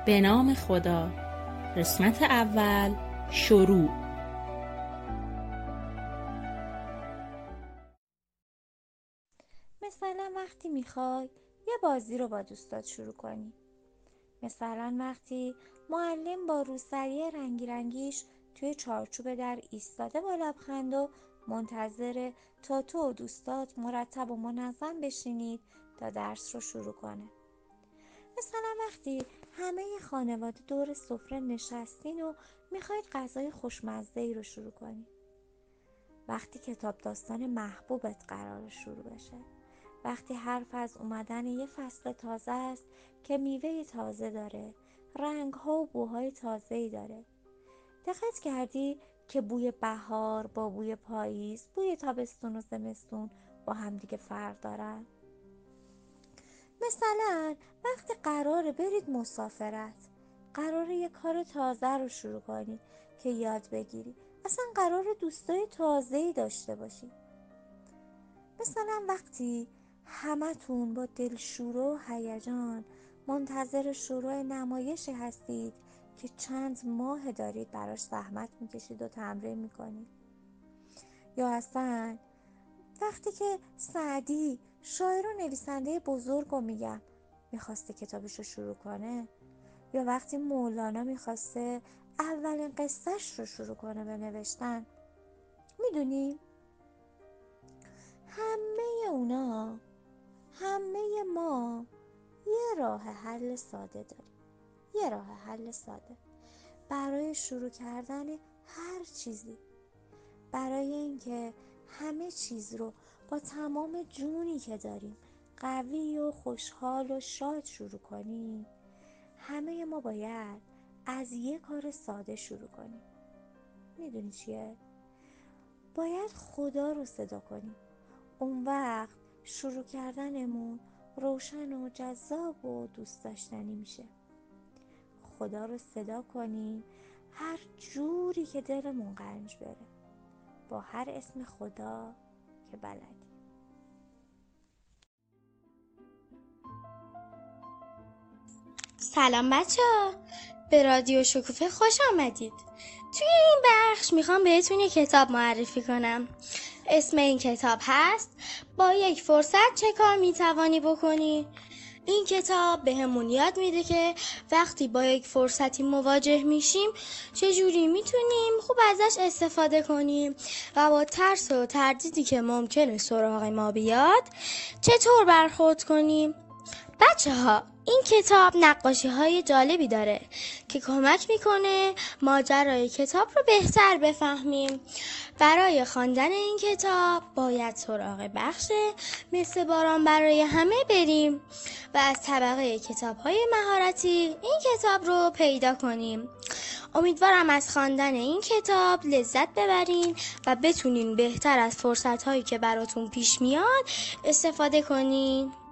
به نام خدا. قسمت اول شروع. مثلا وقتی میخوای یه بازی رو با دوستات شروع کنی، مثلا وقتی معلم با روسری رنگی رنگیش توی چارچوب در ایستاده با لبخند و منتظره تا تو و دوستات مرتب و منظم بشینید تا درس رو شروع کنه. مثلا وقتی همه خانواده دور سفره نشستین و میخواید غذای خوشمزه‌ای رو شروع کنید. وقتی کتاب داستان محبوبت قرار شروع بشه. وقتی حرف از اومدن یه فصل تازه است که میوه تازه داره، رنگ‌ها و بوهای تازه‌ای داره. دقت کردی که بوی بهار با بوی پاییز، بوی تابستون و زمستون با هم دیگه فرق دارن؟ مثلا وقتی قراره برید مسافرت، قراره یه کار تازه رو شروع کنی که یاد بگیری، اصلا قراره دوستای تازه‌ای داشته باشی. مثلا وقتی همتون با دلشوره و هیجان منتظر شروع نمایشی هستید که چند ماه دارید براش زحمت میکشید و تمرین میکنید. یا اصلا وقتی که سعدی شاعر و نویسنده بزرگ رو میخواسته کتابش رو شروع کنه، یا وقتی مولانا میخواسته اولین قصهش رو شروع کنه به نوشتن. میدونی همه ما یه راه حل ساده داریم، یه راه حل ساده برای شروع کردن هر چیزی، برای اینکه همه چیز رو با تمام جونی که داریم قوی و خوشحال و شاد شروع کنیم. همه ما باید از یه کار ساده شروع کنیم. میدونی چیه؟ باید خدا رو صدا کنیم. اون وقت شروع کردنمون روشن و جذاب و دوست داشتنی میشه. خدا رو صدا کنیم هر جوری که دلمون قنج بره، با هر اسم خدا که بلدی. سلام بچه‌ها، به رادیو شکوفه خوش آمدید. توی این بخش میخوام بهتون یک کتاب معرفی کنم. اسم این کتاب هست با یک فرصت چه کار میتوانی بکنی؟ این کتاب بهمون یاد میده که وقتی با یک فرصتی مواجه میشیم چجوری میتونیم خوب ازش استفاده کنیم و با ترس و تردیدی که ممکنه سراغ ما بیاد چطور برخورد کنیم. بچه‌ها، این کتاب نقاشی‌های جالبی داره که کمک میکنه ماجرای کتاب رو بهتر بفهمیم. برای خواندن این کتاب باید سراغ بخش مثل باران برای همه بریم و از طبقه کتاب‌های مهارتی این کتاب رو پیدا کنیم. امیدوارم از خواندن این کتاب لذت ببرین و بتونین بهتر از فرصت‌هایی که براتون پیش میاد استفاده کنین.